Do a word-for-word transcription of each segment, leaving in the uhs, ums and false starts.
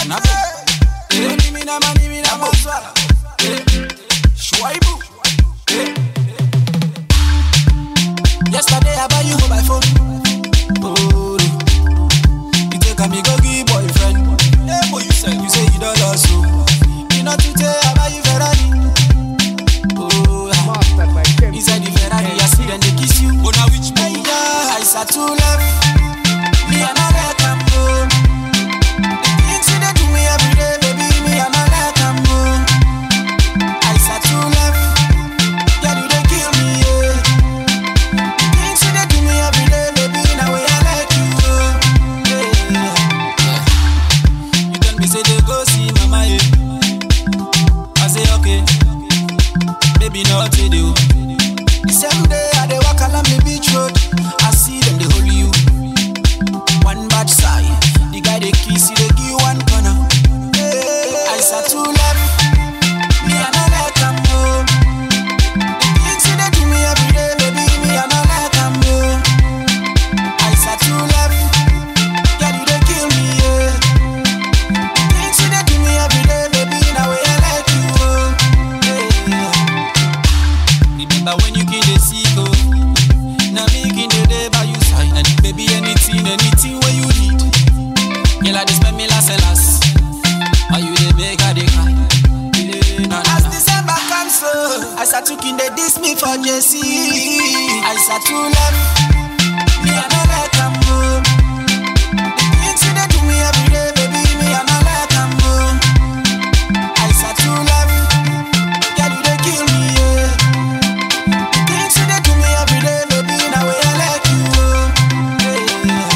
Nabo. Mani mina mani mina mazwala. Shwaibu. Yesterday I buy you mobile phone. Oh, you take a me go give boyfriend. Hey boy, you say you say you don't love so. You know today I buy you Ferrari. Oh, he said the Ferrari I see then they kiss you. Oh now which way? I sat to left. Me and I let them go. The things they do me every day, baby. Me and I let them go. I sat to left. Yeah, you they kill me, yeah. The things they do me every day, baby. Now I let you go. Yeah, yeah. You tell me say they go see mama, yeah. I say okay, baby, not to do. The same day I dey walk along the beach road, I see them they hold you. One bad side, the guy they kiss you, they give you one corner. Hey, I sat to left, me and I let them go. The things they do me every day, baby, me and I let them go. I sat to left, yeah, you they kill me, yeah. The things they do me every day, baby, now I let you go. Yeah. Remember when you kill the seagull, now me kin the day by you side, and baby anything, anything where you need. You like to spend me last and last, or you dey make her dey cry. As December comes so, I start to kin dey diss me for J C. I start to left, me and I let them go. The things they do me every day, baby, me and I let them go. I start to left, girl you dey kill me, yeah. The things they do me every day, baby, now I let you go. Yeah.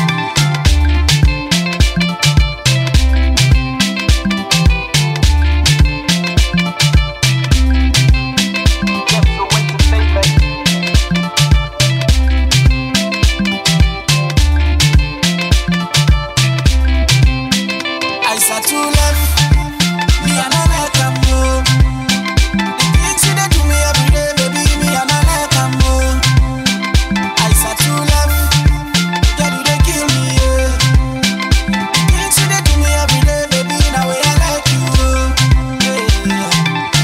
I sat to left, me and I let them go. The things they do me every day, baby, me and I let them go. I sat to left, girl you they kill me, yeah. The things they do me every day, baby, now I let you go. Yeah.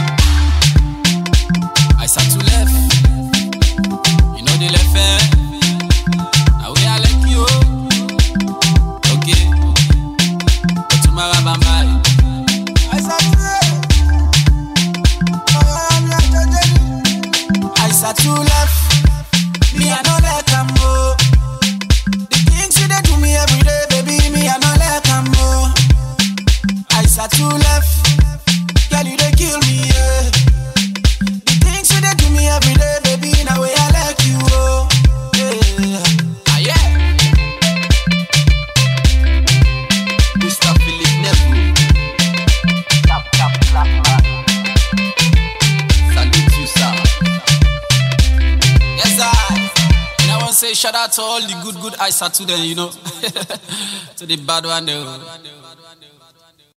I sat to left, you know the left, eh? Now we I let you. Okay. Tomorrow I'm by. I sat to left. I sat to left. Me I no let them go. The things they do me every day, baby. Me I no let them go. I sat to left. Girl you they kill me, yeah. The things they do me every day, baby. Now I let you go. Yeah. Ah yeah. Mister Philip Neville. Tap, tap, clap, man. Salute you, sir. Yes, I. And I want to say shout out to all the good, good I sat to them, you know. To the bad one, though.